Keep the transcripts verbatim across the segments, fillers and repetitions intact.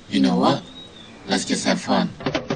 You know what? Let's just have fun.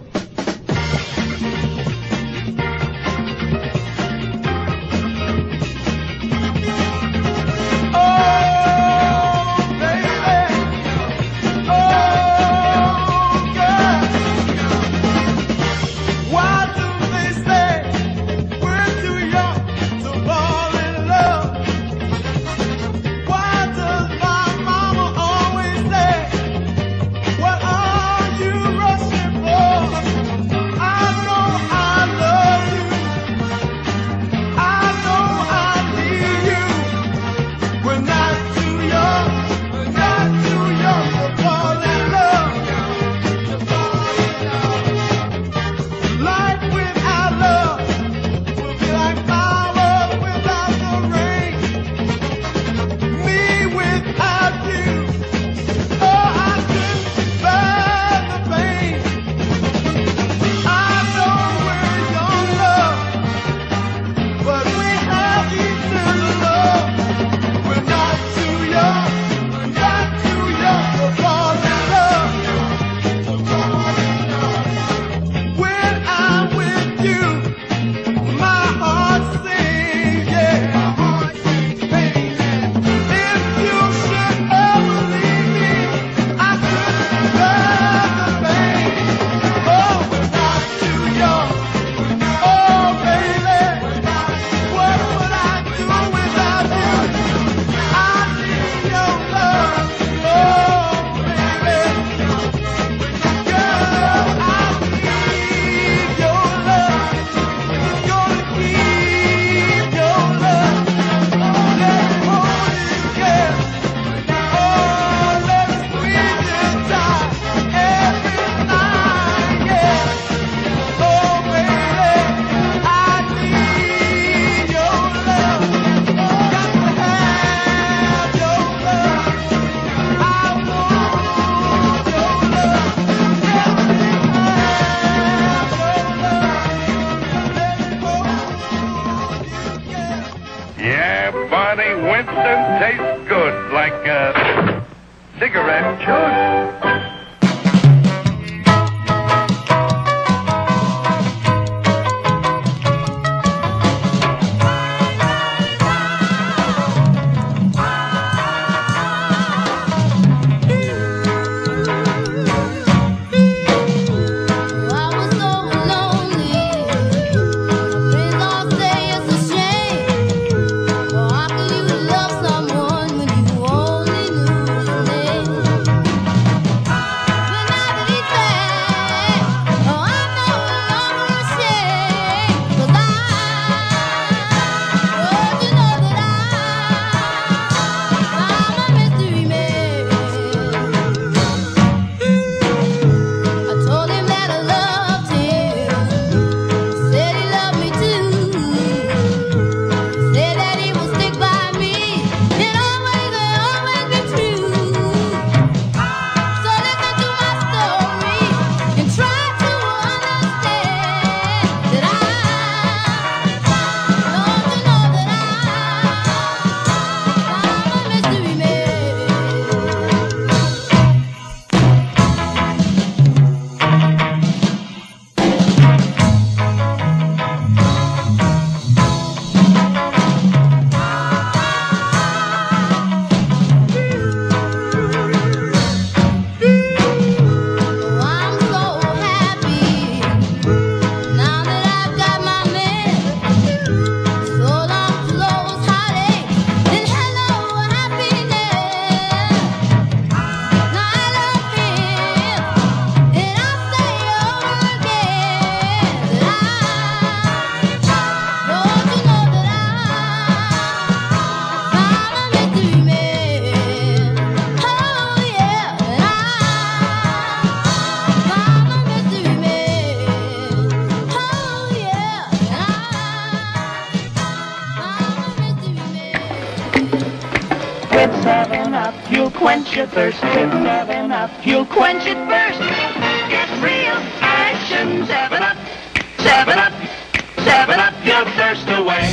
Quench your thirst with seven up. You'll quench it first. Get real action. Seven up, seven up, seven up your thirst away.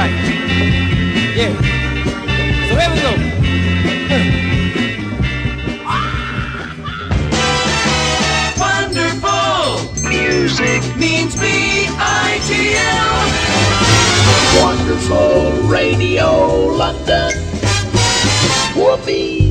right. Yeah. So here we go. Wonderful music means B I T L. Wonderful Radio London. Whoopee.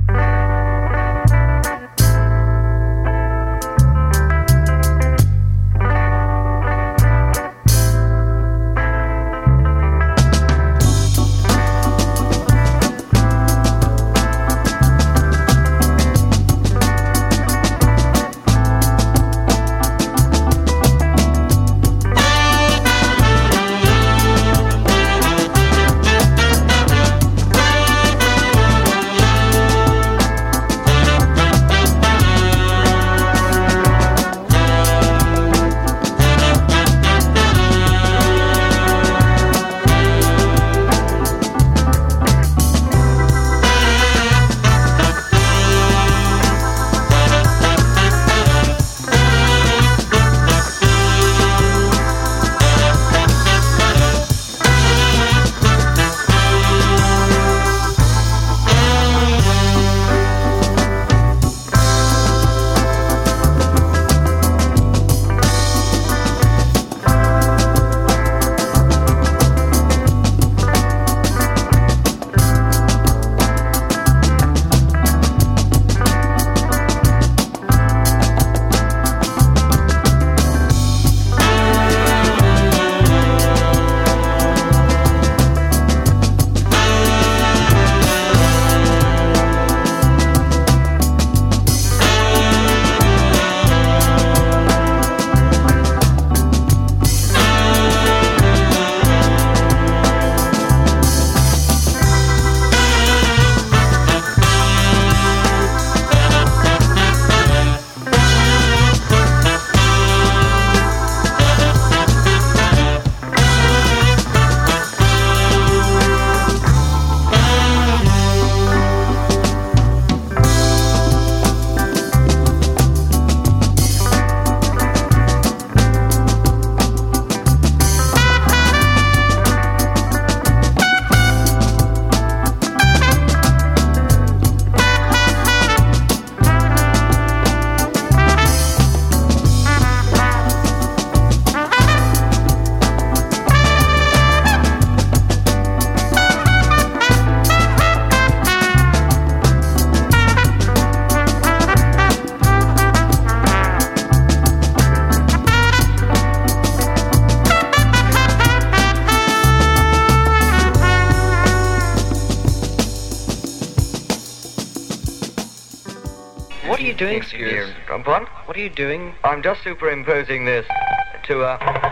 What are you doing, Excuse What? What are you doing? I'm just superimposing this to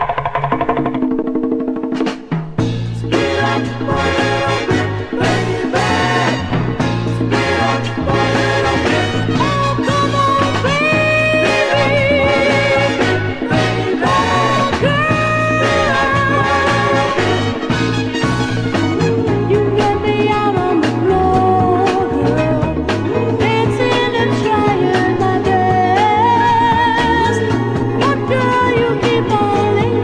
a... Falling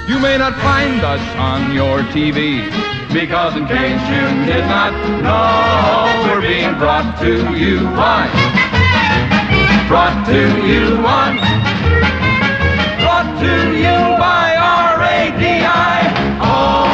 You may not find us on your T V, because in case you did not know, we're being brought to you by, brought to you on, brought to you by R A D I O.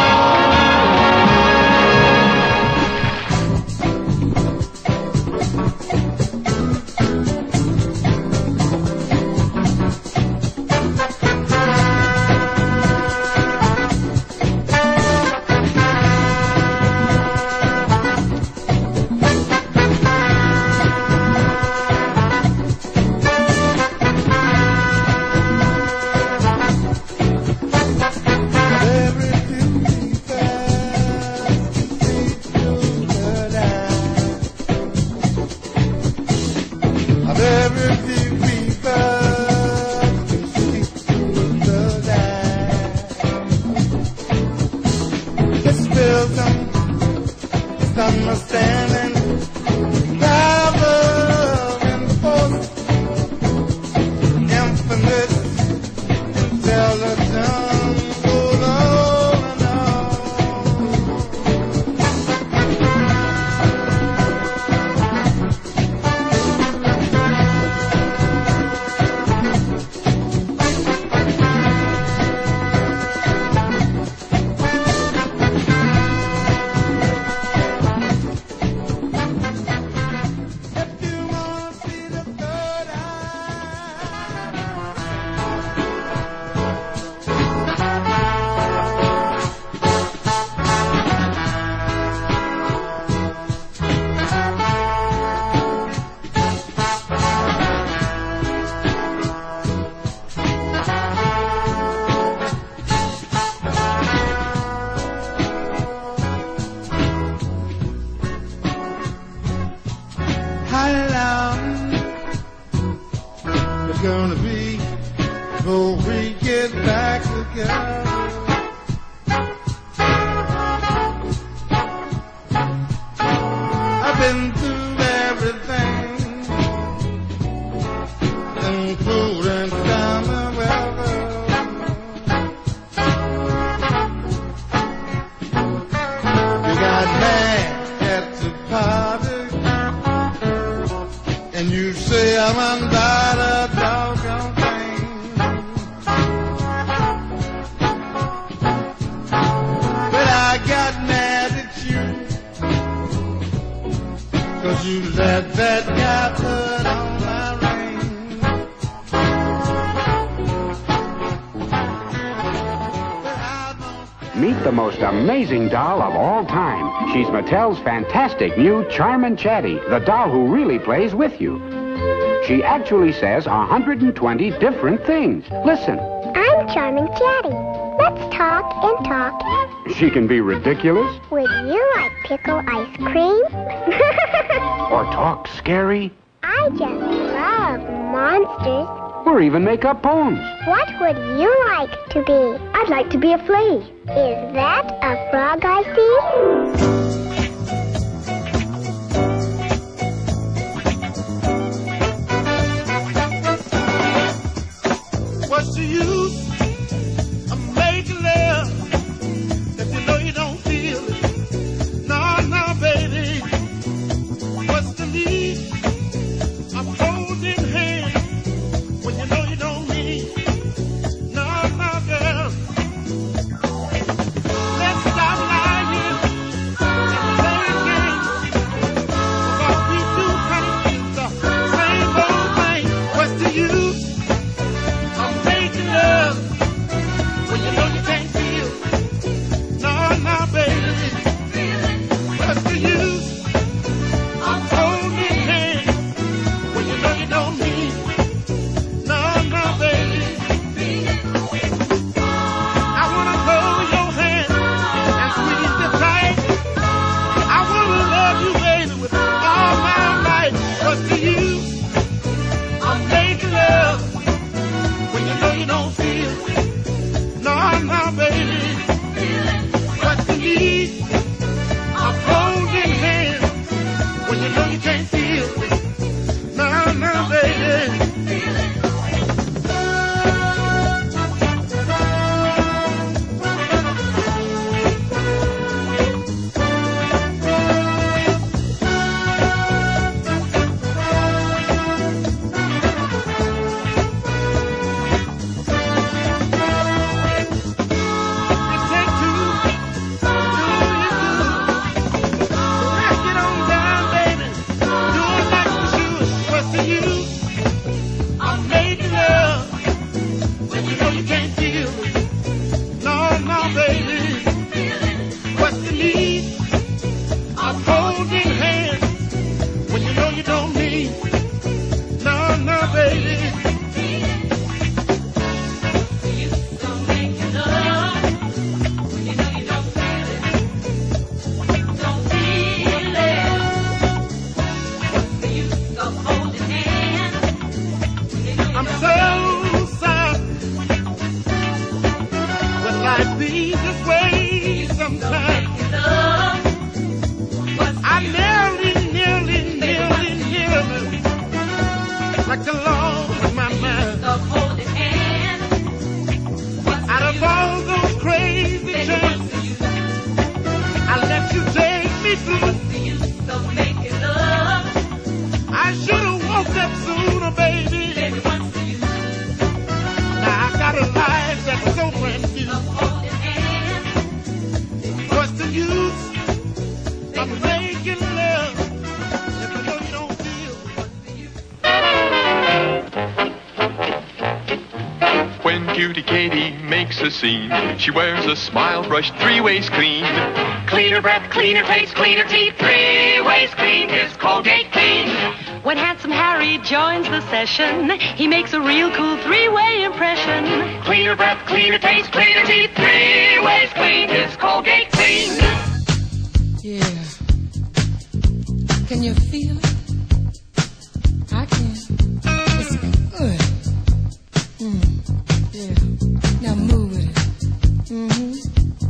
Gonna be before we get back together. I've been through everything, including summer weather. You got mad at the party, and you say I'm undivided. You let that guy put on my ring. Meet the most amazing doll of all time. She's Mattel's fantastic new Charmin' Chatty, the doll who really plays with you. She actually says one hundred twenty different things. Listen. I'm Charmin' Chatty. Let's talk and talk. She can be ridiculous. Would you like pickle ice cream? Or talk scary. I just love monsters. Or even make up poems. What would you like to be? I'd like to be a flea. Is that a frog I see? What's the use of making love if you know you don't feel it? No, no, baby. What's the need of holding hands when you know you don't need? No, no, girl. Let's stop lying and playing games, because we do kind of the same old thing. What's the use of making love got a life that's so brand new. What's the use? I'm making love. If you know you don't feel, what's the use? When Cutie Katie makes a scene, she wears a smile brushed three ways clean. Cleaner breath, cleaner taste, cleaner teeth, three ways clean is Colgate Clean. When Handsome Harry joins the session, he makes a real cool three-way impression. Cleaner breath, cleaner taste, cleaner teeth, three ways clean is Colgate Clean. Yeah. Can you feel it? I can. It's good. Mm. Yeah. Now move with it. Mm-hmm.